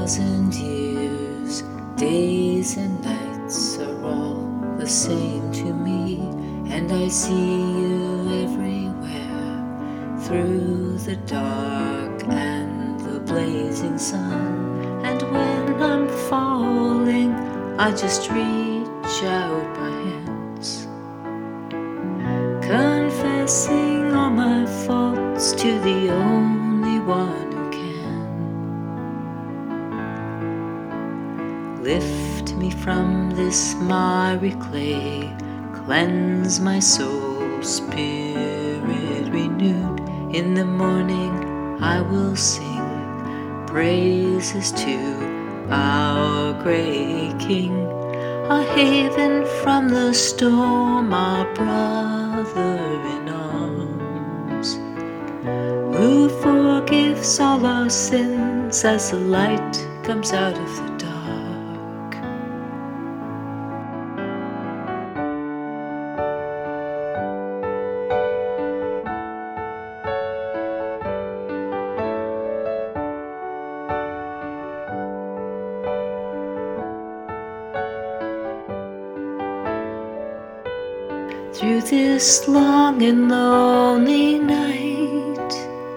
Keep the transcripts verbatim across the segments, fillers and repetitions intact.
thousand years, days and nights are all the same to me, and I see you everywhere, through the dark and the blazing sun. And when I'm falling, I just reach out my hands, confessing all my faults to the only one who can. Lift me from this miry clay, cleanse my soul, spirit renewed. In the morning I will sing praises to our great King, a haven from the storm, our brother in arms, who forgives all our sins as the light comes out of the dark. Through this long and lonely night,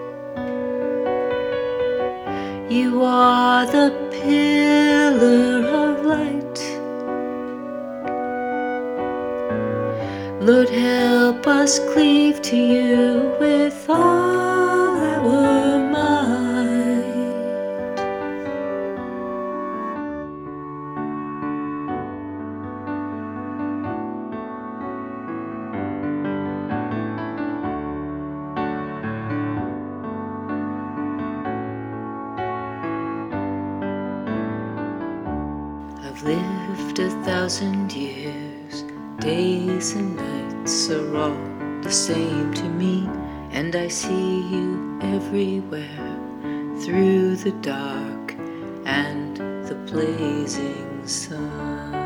you are the pillar of light. Lord, help us cleave to you with all our might. I've lived a thousand years, days and nights are all the same to me, and I see you everywhere, through the dark and the blazing sun.